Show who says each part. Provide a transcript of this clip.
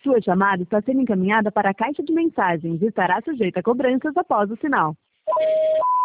Speaker 1: Sua chamada está sendo encaminhada para a caixa de mensagens e estará sujeita a cobranças após o sinal.